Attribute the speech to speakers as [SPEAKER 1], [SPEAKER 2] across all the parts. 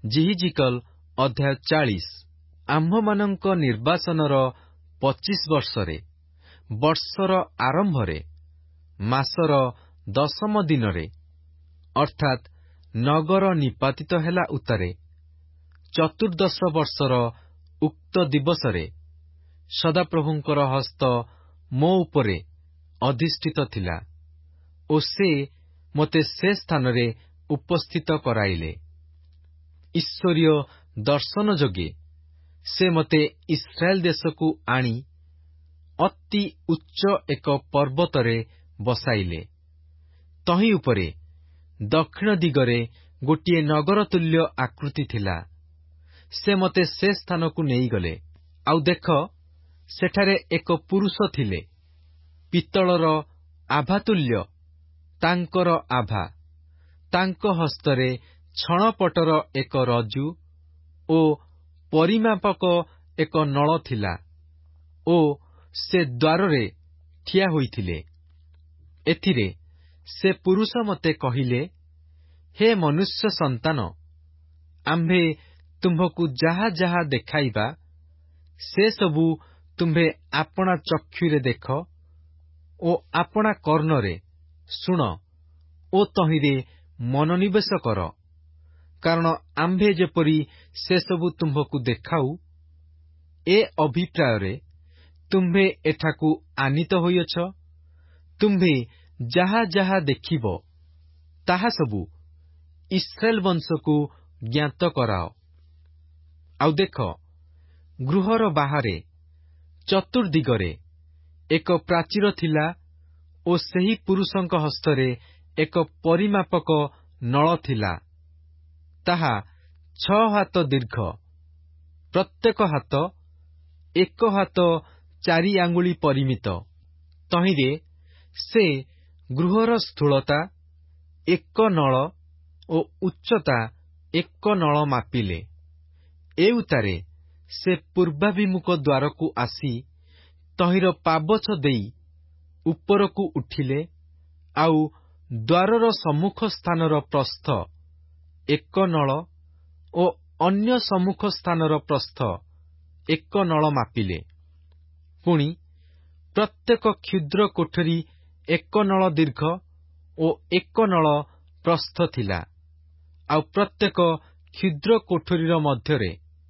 [SPEAKER 1] ଜିହିଜିକଲ ଅଧ୍ୟାୟ 40। ଆମ୍ଭମାନଙ୍କ ନିର୍ବାସନର 25 ବର୍ଷରେ, ବର୍ଷର ଆରମ୍ଭରେ, ମାସର 10ମ ଦିନରେ, ଅର୍ଥାତ୍ ନଗର ନିପାତିତ ହେଲା ଉତ୍ତାରେ, 14 ବର୍ଷର ଉକ୍ତ ଦିବସରେ ସଦାପ୍ରଭୁଙ୍କର ହସ୍ତ ମୋ ଉପରେ ଅଧିଷ୍ଠିତ ଥିଲା ଓ ସେ ମୋତେ ସେ ସ୍ଥାନରେ ଉପସ୍ଥିତ କରାଇଲେ। ଈଶ୍ୱରୀୟ ଦର୍ଶନ ଯୋଗେ ସେ ମୋତେ ଇସ୍ରାଏଲ ଦେଶକୁ ଆଣି ଅତି ଉଚ୍ଚ ଏକ ପର୍ବତରେ ବସାଇଲେ। ତହିଁ ଉପରେ ଦକ୍ଷିଣ ଦିଗରେ ଗୋଟିଏ ନଗର ତୁଲ୍ୟ ଆକୃତି ଥିଲା। ସେ ମୋତେ ସେ ସ୍ଥାନକୁ ନେଇଗଲେ। ଆଉ ଦେଖ, ସେଠାରେ ଏକ ପୁରୁଷ ଥିଲେ, ପିତ୍ତଳର ଆଭାତୁଲ୍ୟ ତାଙ୍କର ଆଭା, ତାଙ୍କ ହସ୍ତରେ ଛଣପଟର ଏକ ରଜୁ ଓ ପରିମାପକ ଏକ ନଳ ଥିଲା ଓ ସେ ଦ୍ୱାରରେ ଠିଆ ହୋଇଥିଲେ। ଏଥିରେ ସେ ପୁରୁଷ ମୋତେ କହିଲେ, ହେ ମନୁଷ୍ୟ ସନ୍ତାନ, ଆମ୍ଭେ ତୁମ୍ଭକୁ ଯାହା ଯାହା ଦେଖାଇବା, ସେ ସବୁ ତୁମ୍ଭେ ଆପଣା ଚକ୍ଷୁରେ ଦେଖ ଓ ଆପଣା କର୍ଣ୍ଣରେ ଶୁଣ ଓ ତହିଁରେ ମନୋନିବେଶ କର, କାରଣ ଆମ୍ଭେ ଯେପରି ସେସବୁ ତୁମ୍ଭକୁ ଦେଖାଉ, ଏ ଅଭିପ୍ରାୟରେ ତୁମ୍ଭେ ଏଠାକୁ ଆନିତ ହୋଇଅଛ। ତୁମ୍ଭେ ଯାହା ଯାହା ଦେଖିବ, ତାହା ସବୁ ଇସ୍ରାଏଲ ବଂଶକୁ ଜ୍ଞାତ କରାଅ। ଆଉ ଦେଖ, ଗୃହର ବାହାରେ ଚତୁର୍ଦ୍ଦିଗରେ ଏକ ପ୍ରାଚୀର ଥିଲା ଓ ସେହି ପୁରୁଷଙ୍କ ହସ୍ତରେ ଏକ ପରିମାପକ ନଳ ଥିଲା। ତାହା 6 ହାତ ଦୀର୍ଘ, ପ୍ରତ୍ୟେକ ହାତ 1 ହାତ 4 ଆଙ୍ଗୁଳି ପରିମିତ। ତହିଁରେ ସେ ଗୃହର ସ୍ଥୂଳତା 1 ନଳ ଓ ଉଚ୍ଚତା 1 ନଳ ମାପିଲେ। ଏ ଉତ୍ତାରେ ସେ ପୂର୍ବାଭିମୁଖ ଦ୍ୱାରକୁ ଆସି ତହିଁର ପାବଛ ଦେଇ ଉପରକୁ ଉଠିଲେ। ଆଉ ଦ୍ୱାରର ସମ୍ମୁଖ ସ୍ଥାନର ପ୍ରସ୍ଥ 1 ନଳ ଓ ଅନ୍ୟ ସମ୍ମୁଖ ସ୍ଥାନର ପ୍ରସ୍ଥ 1 ନଳ ମାପିଲେ। ପୁଣି ପ୍ରତ୍ୟେକ କ୍ଷୁଦ୍ର କୋଠରୀ 1 ନଳ ଦୀର୍ଘ ଓ 1 ନଳ ପ୍ରସ୍ଥ ଥିଲା। ଆଉ ପ୍ରତ୍ୟେକ କ୍ଷୁଦ୍ର କୋଠରୀର ମଧ୍ୟରେ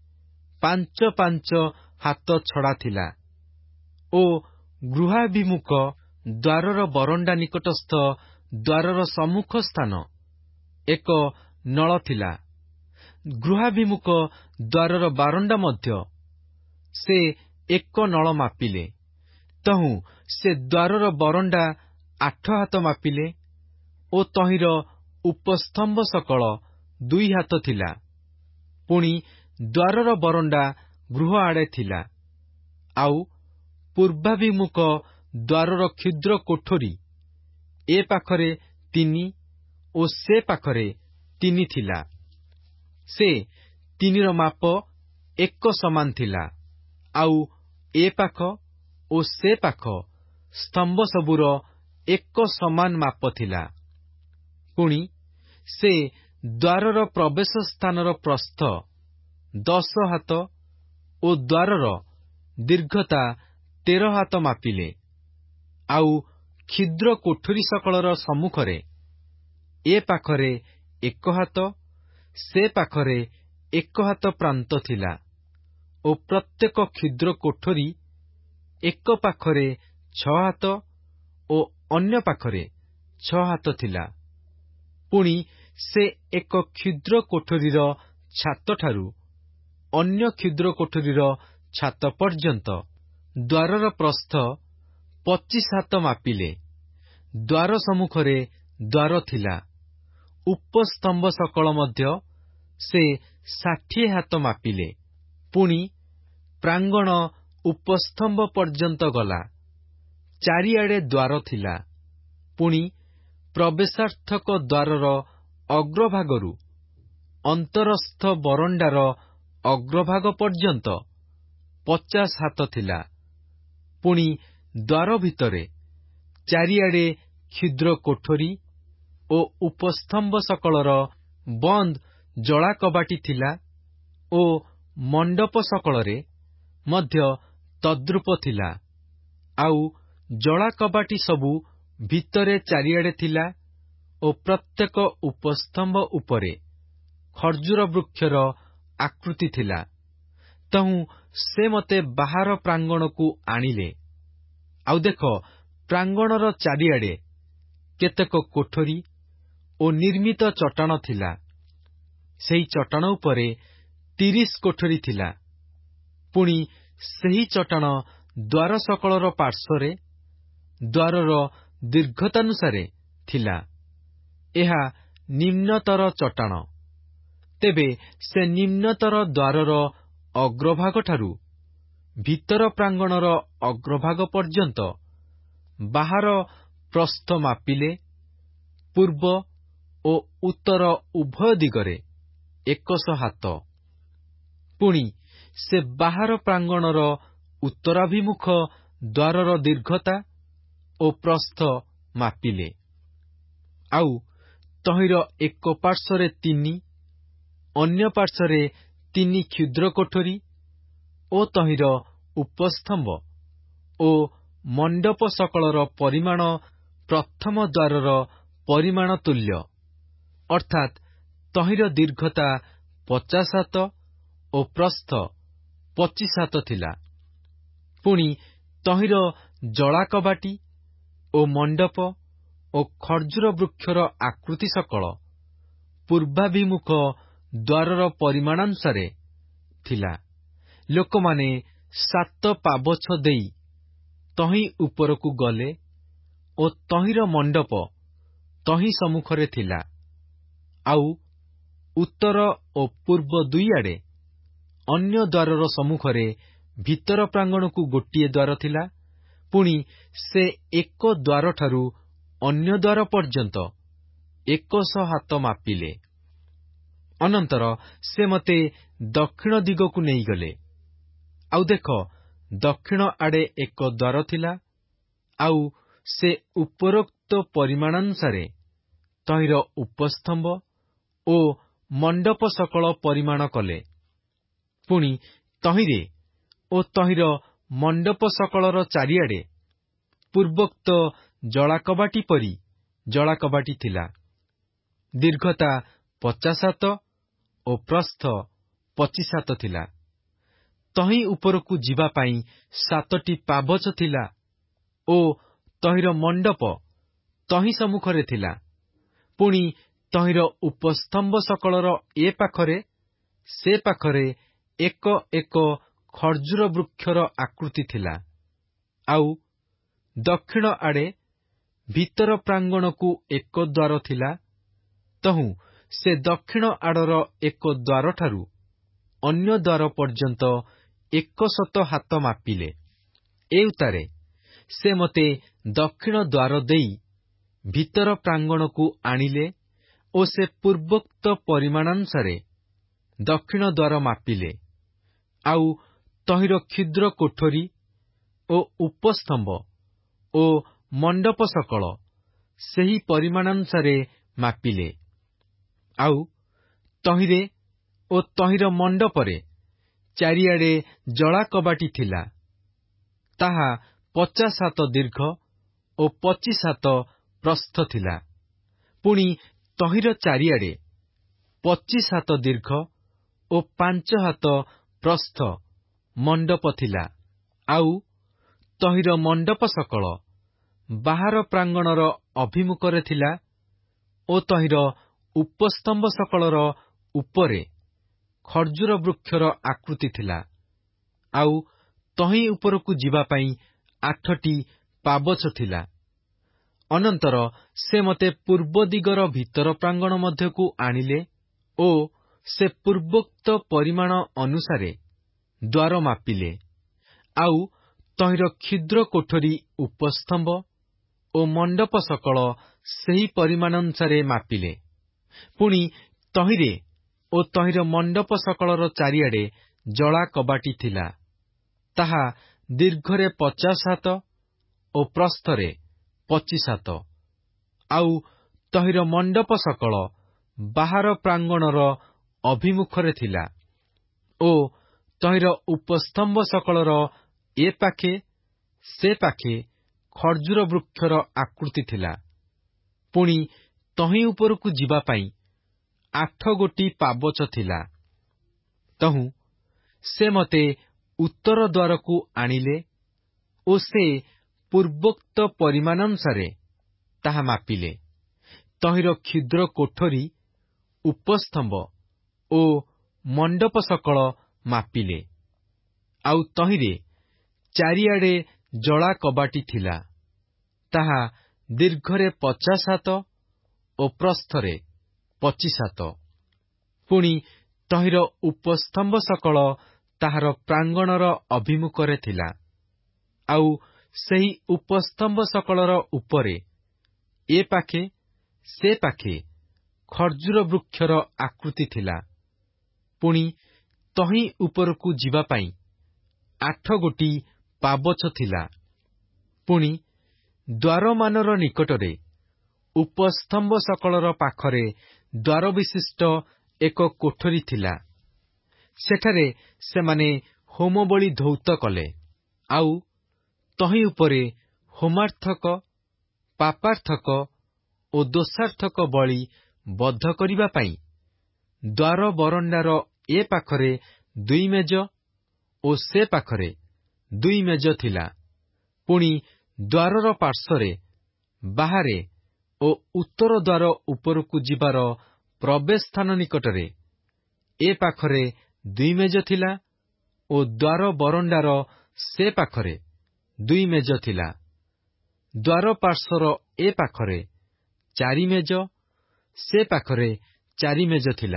[SPEAKER 1] 5 ହାତ ଛଡ଼ା ଥିଲା ଓ ଗୃହାଭିମୁଖ ଦ୍ୱାରର ବରଣ୍ଡା ନିକଟସ୍ଥ ଦ୍ୱାରର ସମ୍ମୁଖ ସ୍ଥାନ 1 ନଳ ଥିଲା। ଗୃହାଭିମୁଖ ଦ୍ୱାରର ବାରଣ୍ଡା ମଧ୍ୟ ସେ 1 ନଳ ମାପିଲେ। ତହୁଁ ସେ ଦ୍ୱାରର ବରଣ୍ଡା 8 ହାତ ମାପିଲେ ଓ ତହିଁର ଉପସ୍ତମ୍ଭ ସକଳ 2 ହାତ ଥିଲା। ପୁଣି ଦ୍ୱାରର ବରଣ୍ଡା ଗୃହ ଆଡ଼େ ଥିଲା। ଆଉ ପୂର୍ବାଭିମୁଖ ଦ୍ୱାରର କ୍ଷୁଦ୍ର କୋଠରୀ ଏ ପାଖରେ 3 ଓ ସେ ପାଖରେ 3 ଥିଲା। ସେ 3ର ମାପ 1 ସମାନ ଥିଲା। ଆଉ ଏ ପାଖ ଓ ସେ ପାଖ ସ୍ତମ୍ଭ ସବୁର 1 ସମାନ ମାପ ଥିଲା। ପୁଣି ସେ ଦ୍ୱାରର ପ୍ରବେଶ ସ୍ଥାନର ପ୍ରସ୍ଥ 10 ହାତ ଓ ଦ୍ୱାରର ଦୀର୍ଘତା 13 ହାତ ମାପିଲେ। ଆଉ କ୍ଷୁଦ୍ର କୋଠରୀ ସକଳର ସମ୍ମୁଖରେ ଏ ପାଖରେ 1 ହାତ, ସେ ପାଖରେ 1 ହାତ ପ୍ରାନ୍ତ ଥିଲା ଓ ପ୍ରତ୍ୟେକ କ୍ଷୁଦ୍ର କୋଠରୀ ଏକ ପାଖରେ 6 ହାତ ଓ ଅନ୍ୟ ପାଖରେ 6 ହାତ ଥିଲା। ପୁଣି ସେ ଏକ କ୍ଷୁଦ୍ର କୋଠରୀର ଛାତଠାରୁ ଅନ୍ୟ କ୍ଷୁଦ୍ର କୋଠରୀର ଛାତ ପର୍ଯ୍ୟନ୍ତ ଦ୍ୱାରର ପ୍ରସ୍ଥ 25 ହାତ ମାପିଲେ। ଦ୍ୱାର ସମ୍ମୁଖରେ ଦ୍ୱାର ଥିଲା। ଉପସ୍ତମ୍ଭ ସକଳ ମଧ୍ୟ ସେ 60 ହାତ ମାପିଲେ। ପୁଣି ପ୍ରାଙ୍ଗଣ ଉପସ୍ତମ୍ଭ ପର୍ଯ୍ୟନ୍ତ ଗଲା। ଚାରିଆଡ଼େ ଦ୍ୱାର ଥିଲା। ପୁଣି ପ୍ରବେଶାର୍ଥକ ଦ୍ୱାରର ଅଗ୍ରଭାଗରୁ ଅନ୍ତରସ୍ଥ ବରଣ୍ଡାର ଅଗ୍ରଭାଗ ପର୍ଯ୍ୟନ୍ତ 50 ହାତ ଥିଲା। ପୁଣି ଦ୍ୱାର ଭିତରେ ଚାରିଆଡ଼େ କ୍ଷୁଦ୍ର କୋଠରୀ ଓ ଉପସ୍ତମ୍ଭ ସକଳର ବନ୍ଦ ଜଳା କବାଟି ଥିଲା ଓ ମଣ୍ଡପ ସକଳରେ ମଧ୍ୟ ତଦ୍ରୂପ ଥିଲା। ଆଉ ଜଳା କବାଟି ସବୁ ଭିତରେ ଚାରିଆଡ଼େ ଥିଲା ଓ ପ୍ରତ୍ୟେକ ଉପସ୍ତମ୍ଭ ଉପରେ ଖର୍ଜୁର ବୃକ୍ଷର ଆକୃତି ଥିଲା। ତହୁଁ ସେ ମୋତେ ବାହାର ପ୍ରାଙ୍ଗଣକୁ ଆଣିଲେ। ଆଉ ଦେଖ, ପ୍ରାଙ୍ଗଣର ଚାରିଆଡ଼େ କେତେକ କୋଠରୀ ଓ ନିର୍ମିତ ଚଟାଣ ଥିଲା। ସେହି ଚଟାଣ ଉପରେ 30 କୋଠରୀ ଥିଲା। ପୁଣି ସେହି ଚଟାଣ ଦ୍ୱାର ସକଳର ପାର୍ଶ୍ୱରେ ଦ୍ୱାରର ଦୀର୍ଘତାନୁସାରେ ଥିଲା। ଏହା ନିମ୍ନତର ଚଟାଣ। ତେବେ ସେ ନିମ୍ନତର ଦ୍ୱାରର ଅଗ୍ରଭାଗଠାରୁ ଭିତର ପ୍ରାଙ୍ଗଣର ଅଗ୍ରଭାଗ ପର୍ଯ୍ୟନ୍ତ ବାହାର ପ୍ରସ୍ଥ ମାପିଲେ ପୂର୍ବ ଓ ଉତ୍ତର ଉଭୟ ଦିଗରେ 100 ହାତ। ପୁଣି ସେ ବାହାର ପ୍ରାଙ୍ଗଣର ଉତ୍ତରାଭିମୁଖ ଦ୍ୱାରର ଦୀର୍ଘତା ଓ ପ୍ରସ୍ଥ ମାପିଲେ। ଆଉ ତହିଁର ଏକ ପାର୍ଶ୍ୱରେ 3, ଅନ୍ୟ ପାର୍ଶ୍ୱରେ 3 କ୍ଷୁଦ୍ର କୋଠରୀ ଓ ତହିଁର ଉପସ୍ତମ୍ଭ ଓ ମଣ୍ଡପ ସକଳର ପରିମାଣ ପ୍ରଥମ ଦ୍ୱାରର ପରିମାଣ ତୁଲ୍ୟ, ଅର୍ଥାତ୍ ତହିଁର ଦୀର୍ଘତା 50 ହାତ ଓ ପ୍ରସ୍ଥ 25 ହାତ ଥିଲା। ପୁଣି ତହିଁର ଜଳା କବାଟି ଓ ମଣ୍ଡପ ଓ ଖର୍ଜୁର ବୃକ୍ଷର ଆକୃତି ସକଳ ପୂର୍ବାଭିମୁଖ ଦ୍ୱାରର ପରିମାଣାନୁସାରେ ଥିଲା। ଲୋକମାନେ 7 ପାବଛ ଦେଇ ତହିଁ ଉପରକୁ ଗଲେ ଓ ତହିଁର ମଣ୍ଡପ ତହିଁ ସମ୍ମୁଖରେ ଥିଲା। ଆଉ ଉତ୍ତର ଓ ପୂର୍ବ ଦୁଇଆଡ଼େ ଅନ୍ୟ ଦ୍ୱାରର ସମ୍ମୁଖରେ ଭିତର ପ୍ରାଙ୍ଗଣକୁ ଗୋଟିଏ ଦ୍ୱାର ଥିଲା। ପୁଣି ସେ ଏକ ଦ୍ୱାରଠାରୁ ଅନ୍ୟ ଦ୍ୱାର ପର୍ଯ୍ୟନ୍ତ 100 ହାତ ମାପିଲେ। ଅନନ୍ତର ସେ ମୋତେ ଦକ୍ଷିଣ ଦିଗକୁ ନେଇଗଲେ। ଆଉ ଦେଖ, ଦକ୍ଷିଣ ଆଡ଼େ ଏକ ଦ୍ୱାର ଥିଲା। ଆଉ ସେ ଉପରୋକ୍ତ ପରିମାଣାନୁସାରେ ତହିଁର ଉପସ୍ତମ୍ଭ ଓ ମଣ୍ଡପ ସକଳ ପରିମାଣ କଲେ। ପୁଣି ତହିଁରେ ଓ ତହିଁର ମଣ୍ଡପ ସକଳର ଚାରିଆଡ଼େ ପୂର୍ବୋକ୍ତ ଜଳାକବାଟି ପରି ଜଳାକବାଟି ଥିଲା। ଦୀର୍ଘତା 50 ହାତ ଓ ପ୍ରସ୍ଥ 25 ହାତ ଥିଲା। ତହିଁ ଉପରକୁ ଯିବା ପାଇଁ 7ଟି ପାବଛ ଥିଲା ଓ ତହିଁର ମଣ୍ଡପ ତହିଁ ସମ୍ମୁଖରେ ଥିଲା। ପୁଣି ତହିଁର ଉପସ୍ତମ୍ଭ ସକଳର ଏ ପାଖରେ ସେ ପାଖରେ ଏକ ଏକ ଖର୍ଜୁର ବୃକ୍ଷର ଆକୃତି ଥିଲା। ଆଉ ଦକ୍ଷିଣ ଆଡ଼େ ଭିତର ପ୍ରାଙ୍ଗଣକୁ ଏକ ଦ୍ୱାର ଥିଲା। ତହୁଁ ସେ ଦକ୍ଷିଣ ଆଡ଼ର ଏକ ଦ୍ୱାରଠାରୁ ଅନ୍ୟ ଦ୍ୱାର ପର୍ଯ୍ୟନ୍ତ 100 ହାତ ମାପିଲେ। ଏ ଉତ୍ତାରେ ସେ ମୋତେ ଦକ୍ଷିଣ ଦ୍ୱାର ଦେଇ ଭିତର ପ୍ରାଙ୍ଗଣକୁ ଆଣିଲେ ଓ ସେ ପୂର୍ବୋକ୍ତ ପରିମାଣାନୁସାରେ ଦକ୍ଷିଣ ଦ୍ୱାର ମାପିଲେ। ଆଉ ତହିଁର କ୍ଷୁଦ୍ର କୋଠରୀ ଓ ଉପସ୍ତମ୍ଭ ଓ ମଣ୍ଡପ ସକଳ ସେହି ପରିମାଣାନୁସାରେ ମାପିଲେ। ଆଉ ତହିଁରେ ଓ ତହିଁର ମଣ୍ଡପରେ ଚାରିଆଡ଼େ ଜଳା କବାଟି ଥିଲା। ତାହା 50 ହାତ ଦୀର୍ଘ ଓ 25 ହାତ ପ୍ରସ୍ଥ ଥିଲା। ପୁଣି ତହିଁର ଚାରିଆଡ଼େ 25 ହାତ ଦୀର୍ଘ ଓ 5 ହାତ ପ୍ରସ୍ଥ ମଣ୍ଡପ ଥିଲା। ଆଉ ତହିଁର ମଣ୍ଡପ ସକଳ ବାହାର ପ୍ରାଙ୍ଗଣର ଅଭିମୁଖରେ ଥିଲା ଓ ତହିଁର ଉପସ୍ତମ୍ଭ ସକଳର ଉପରେ ଖର୍ଜୁର ବୃକ୍ଷର ଆକୃତି ଥିଲା। ଆଉ ତହିଁ ଉପରକୁ ଯିବା ପାଇଁ 8ଟି ପାବଛ ଥିଲା। ଅନନ୍ତର ସେ ମୋତେ ପୂର୍ବ ଦିଗର ଭିତର ପ୍ରାଙ୍ଗଣ ମଧ୍ୟକୁ ଆଣିଲେ ଓ ସେ ପୂର୍ବୋକ୍ତ ପରିମାଣ ଅନୁସାରେ ଦ୍ୱାର ମାପିଲେ। ଆଉ ତହିଁର କ୍ଷୁଦ୍ର କୋଠରୀ ଉପସ୍ତମ୍ଭ ଓ ମଣ୍ଡପ ସକଳ ସେହି ପରିମାଣାନୁସାରେ ମାପିଲେ। ପୁଣି ତହିଁରେ ଓ ତହିଁର ମଣ୍ଡପ ସକଳର ଚାରିଆଡ଼େ ଜଳା କବାଟି ଥିଲା। ତାହା ଦୀର୍ଘରେ 50 ହାତ ଓ ପ୍ରସ୍ଥରେ 25 ହାତ। ଆଉ ତହିଁର ମଣ୍ଡପ ସକଳ ବାହାର ପ୍ରାଙ୍ଗଣର ଅଭିମୁଖରେ ଥିଲା ଓ ତହିଁର ଉପସ୍ତମ୍ଭ ସକଳର ଏ ପାଖେ ସେ ପାଖେ ଖର୍ଜୁର ବୃକ୍ଷର ଆକୃତି ଥିଲା। ପୁଣି ତହିଁ ଉପରକୁ ଯିବା ପାଇଁ 8 ଗୋଟି ପାବଚ ଥିଲା। ତହୁଁ ସେ ମୋତେ ଉତ୍ତର ଦ୍ୱାରକୁ ଆଣିଲେ ଓ ସେ ପୂର୍ବୋକ୍ତ ପରିମାଣାନୁସାରେ ତାହା ମାପିଲେ। ତହିଁର କ୍ଷୁଦ୍ର କୋଠରୀ, ଉପସ୍ତମ୍ଭ ଓ ମଣ୍ଡପ ସକଳ ମାପିଲେ। ଆଉ ତହିଁରେ ଚାରିଆଡ଼େ ଜଳା କବାଟି ଥିଲା। ତାହା ଦୀର୍ଘରେ 50 ହାତ ଓ ପ୍ରସ୍ଥରେ 25 ହାତ। ପୁଣି ତହିଁର ଉପସ୍ତମ୍ଭ ସକଳ ତାହାର ପ୍ରାଙ୍ଗଣର ଅଭିମୁଖରେ ଥିଲା। ଆଉ ସେହି ଉପସ୍ତମ୍ଭ ସକଳର ଉପରେ ଏ ପାଖେ ସେ ପାଖେ ଖର୍ଜୁର ବୃକ୍ଷର ଆକୃତି ଥିଲା। ପୁଣି ତହିଁ ଉପରକୁ ଯିବା ପାଇଁ 8 ଗୋଟି ପାବଚ ଥିଲା। ପୁଣି ଦ୍ୱାରମାନର ନିକଟରେ ଉପସ୍ତମ୍ଭ ସକଳର ପାଖରେ ଦ୍ୱାରବିଶିଷ୍ଟ ଏକ କୋଠରୀ ଥିଲା। ସେଠାରେ ସେମାନେ ହୋମବଳି ଧୌତ କଲେ। ଆଉ ତହିଁ ଉପରେ ହୋମାର୍ଥକ, ପାପାର୍ଥକ ଓ ଦୋଷାର୍ଥକ ବଳି ବଦ୍ଧ କରିବା ପାଇଁ ଦ୍ୱାର ବରଣ୍ଡାର ଏ ପାଖରେ 2 ମେଜ ଓ ସେ ପାଖରେ 2 ମେଜ ଥିଲା। ପୁଣି ଦ୍ୱାରର ପାର୍ଶ୍ୱରେ ବାହାରେ ଓ ଉତ୍ତର ଦ୍ୱାର ଉପରକୁ ଯିବାର ପ୍ରବେଶ ସ୍ଥାନ ନିକଟରେ ଏ ପାଖରେ 2 ମେଜ ଥିଲା ଓ ଦ୍ୱାର ବରଣ୍ଡାର ସେ ପାଖରେ 2 ମେଜ ଥିଲା। ଦ୍ୱାର ପାର୍ଶ୍ୱର ଏ ପାଖରେ 4 ମେଜ, ସେ ପାଖରେ 4 ମେଜ ଥିଲା।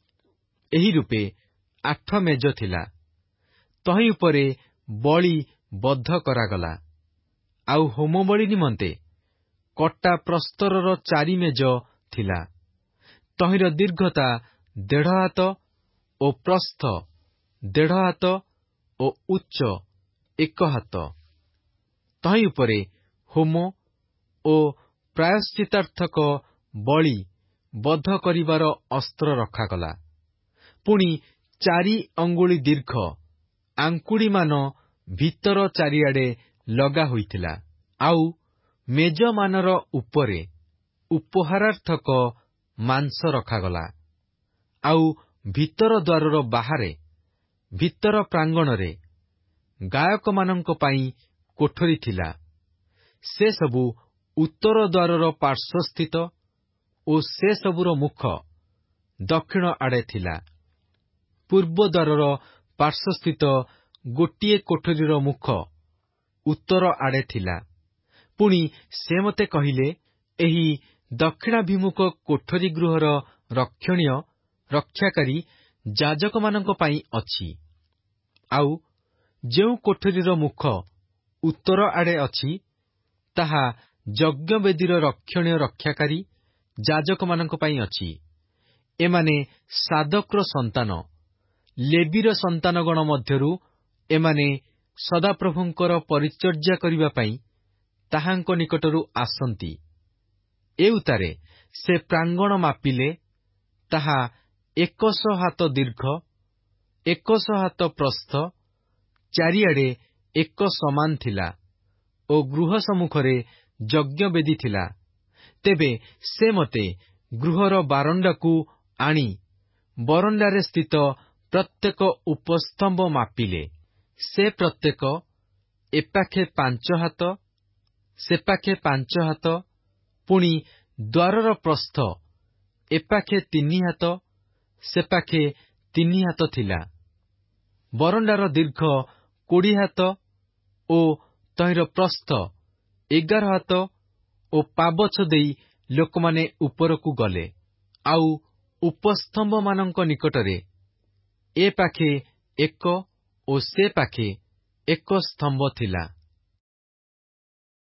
[SPEAKER 1] ଏହି ରୂପେ 8 ମେଜ ଥିଲା। ତହିଁ ଉପରେ ବଳି ବଦ୍ଧ କରାଗଲା। ଆଉ ହୋମବଳି ନିମନ୍ତେ କଟା ପ୍ରସ୍ତରର 4 ମେଜ ଥିଲା। ତହିଁର ଦୀର୍ଘତା 1.5 ହାତ ଓ ପ୍ରସ୍ଥ 1.5 ହାତ ଓ ଉଚ୍ଚ 1 ହାତ। ତହିଁ ଉପରେ ହୋମ ଓ ପ୍ରାୟଶ୍ଚିତାର୍ଥକ ବଳି ବଦ୍ଧ କରିବାର ଅସ୍ତ୍ର ରଖାଗଲା। ପୁଣି 4 ଅଙ୍ଗୁଳି ଦୀର୍ଘ ଆଙ୍କୁଡ଼ିମାନ ଭିତର ଚାରିଆଡ଼େ ଲଗା ହୋଇଥିଲା। ଆଉ ମେଜମାନର ଉପରେ ଉପହାରାର୍ଥକ ମାଂସ ରଖାଗଲା। ଆଉ ଭିତର ଦ୍ୱାରର ବାହାରେ ଭିତର ପ୍ରାଙ୍ଗଣରେ ଗାୟକମାନଙ୍କ ପାଇଁ କୋଠରୀ ଥିଲା। ସେ ସବୁ ଉତ୍ତର ଦ୍ୱାରର ପାର୍ଶ୍ୱସ୍ଥିତ ଓ ସେ ସବୁର ମୁଖ ଦକ୍ଷିଣ ଆଡ଼େ ଥିଲା। ପୂର୍ବ ଦ୍ୱାରର ପାର୍ଶ୍ୱସ୍ଥିତ ଗୋଟିଏ କୋଠରୀର ମୁଖ ଉତ୍ତର ଆଡ଼େ ଥିଲା। ପୁଣି ସେ ମୋତେ କହିଲେ, ଏହି ଦକ୍ଷିଣାଭିମୁଖ କୋଠରୀ ଗୃହର ରକ୍ଷଣୀୟ ରକ୍ଷାକାରୀ ଯାଜକମାନଙ୍କ ପାଇଁ ଅଛି। ଆଉ ଯେଉଁ କୋଠରୀର ମୁଖ ଉତ୍ତର ଆଡ଼େ ଅଛି, ତାହା ଯଜ୍ଞବେଦୀର ରକ୍ଷଣୀୟ ରକ୍ଷାକାରୀ ଯାଜକମାନଙ୍କ ପାଇଁ ଅଛି। ଏମାନେ ସାଦୋକର ସନ୍ତାନ, ଲେବୀର ସନ୍ତାନଗଣ ମଧ୍ୟରୁ ଏମାନେ ସଦାପ୍ରଭୁଙ୍କର ପରିଚର୍ଯ୍ୟା କରିବା ପାଇଁ ତାହାଙ୍କ ନିକଟରୁ ଆସନ୍ତି। ଏ ଉତ୍ତାରେ ସେ ପ୍ରାଙ୍ଗଣ ମାପିଲେ। ତାହା 100 ହାତ ଦୀର୍ଘ, 100 ହାତ ପ୍ରସ୍ଥ, ଚାରିଆଡ଼େ ଏକ ସମାନ ଥିଲା ଓ ଗୃହ ସମ୍ମୁଖରେ ଯଜ୍ଞବେଦୀ ଥିଲା। ତେବେ ସେ ମୋତେ ଗୃହର ବାରଣ୍ଡାକୁ ଆଣି ବରଣ୍ଡାରେ ସ୍ଥିତ ପ୍ରତ୍ୟେକ ଉପସ୍ତମ୍ଭ ମାପିଲେ। ସେ ପ୍ରତ୍ୟେକ ଏପାଖେ 5 ହାତ, ସେପାଖେ 5 ହାତ। ପୁଣି ଦ୍ୱାରର ପ୍ରସ୍ଥ ଏପାଖେ 3 ହାତ, ସେପାଖେ 3 ହାତ ଥିଲା। ବରଣ୍ଡାର ଦୀର୍ଘ 20 ହାତ ଓ ତହିଁର ପ୍ରସ୍ଥ 11 ହାତ ଓ ପାବଛ ଦେଇ ଲୋକମାନେ ଉପରକୁ ଗଲେ। ଆଉ ଉପସ୍ତମ୍ଭମାନଙ୍କ ନିକଟରେ ଏ ପାଖେ 1 ଓ ସେ ପାଖେ 1 ସ୍ତମ୍ଭ ଥିଲା।